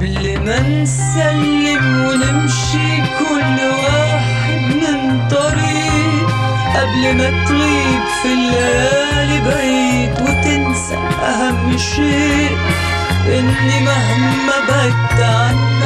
قبل ما نسلم ونمشي كل واحد من طريق، قبل ما تغيب في الليالي بعيد وتنسى أهم شيء، إني مهما بعدت عنك